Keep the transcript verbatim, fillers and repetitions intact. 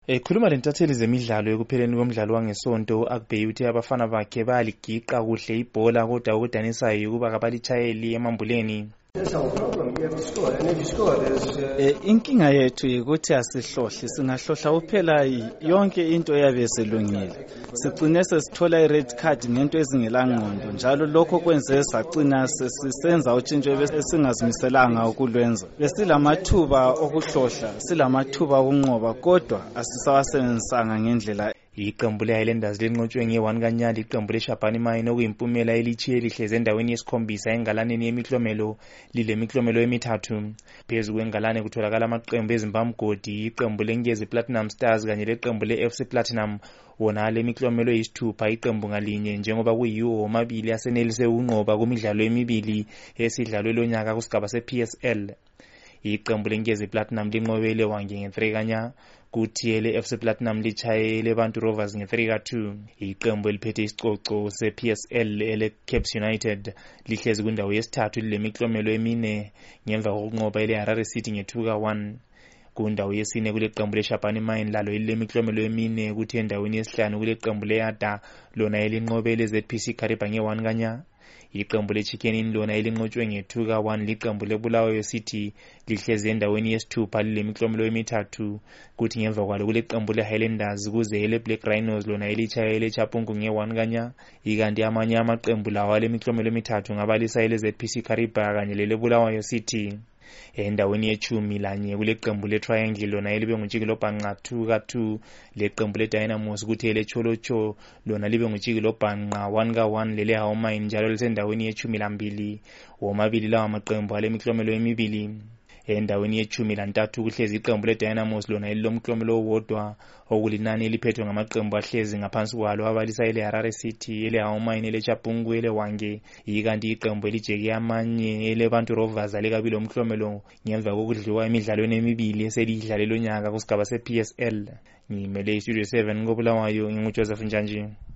Ekhuluma lentatheli zemidlalo ekupheleni komdlalo wangesonto, uAkbey uthe abafana bakhe bayaligiqa kuhle ibhola kodwa okudanisayo ukuba kabalitshayeli emambuleni. That's our problem. We have to score, and if you score, there's. Uh... Eh, inkinga yethu ukuthi asihlohli, singahlohla uphela yonke into eyabe iselungile. Sigcine sesithola i-red card ngento ezingelangqondo, njalo lokho kwenze sagcina sisenza utshintsho esingazimiselanga ukulwenza. Besilamathuba okuhlohla, silamathuba okunqoba, kodwa asisawasebenzisanga ngendlela. Iqembu le-Highlanders linqotshwe nge-one kaNyali iqembu leShabani Mine okuyimpumela elitshiye elihleze endaweni yesikhombisa engalaneni yemiklomelo lilemiklomelo emithathu. Phezu kwengalane kutholakala amaqembu eZimbabwe, iqembu leNkezi Platinum Stars kanye leqembu le-F C Platinum. Wona le miklomelo yisithupha iqembu ngalinye njengoba kuyiwo omabili asenelise ukunqoba kumidlalo emibili esidlalwe lonyaka kusigaba se-P S L. Iqembu leNkezi Platinum linqobele Wange nge-three kanya, kuthi ele-F C Platinum litshayele Bantu Rovers nge-three ka two. Iqembu eliphethe isicoco se-P S L ele-Caps United lihlezi kwindawo yesithathu lilemiklomelo emine ngemva kokunqoba ele-Harare City nge-two ka one. Kundawo yesine kuleqembu leShabani Mine lalo elilemiklomelo emine, kuthi endaweni yesihlanu kuleqembu le-Ada lona elinqobele Z P C Kariba nge-one kanya. Iqembu leChicken Inn lona elinqotshwe nge-two ka one liqembu leBulawayo City lihlezi endaweni yesithupha lilemiklomelo emithathu, kuthi ngemva kwalo kuleqembu le-Highlanders kuze ele-Black Rhinos lona elitshayele eChapungu nge-one kanya. Ikanti amanye amaqembu lawo alemiklomelo emithathu ngabalisa ele-Z P C Kariba kanye leleBulawayo City. Endaweni yechumi lanye kuleqembu le-Triangle lona elibe nguTshikilobhanqa two ka two, leqembu le-Dynamos kuthi ele-Cholocho lona libe nguTshikilobhanqa one ka one, lele-How Mine njalo lisendaweni yechumi lambili. Womabili lawa maqembu alemiklomelo emibili. Endaweni yechumi lantathu kuhlezi iqembu le-Dynamos lona elilomklomelo owodwa, okulinani eliphethwe ngamaqembu ahlezi ngaphansi kwalo abalisa ele-Harare City, ele-How Mine, ele-Chapungu, ele-Wange. Ikanti iqembu elijeke amanye ele-Bantu Rovers alikabili omklomelo ngemva kokudliwa emidlalweni emibili eselidlale lonyaka kusigaba se-P S L. Ngimele iStudio seven koBulawayo, nginguJoseph Njanji.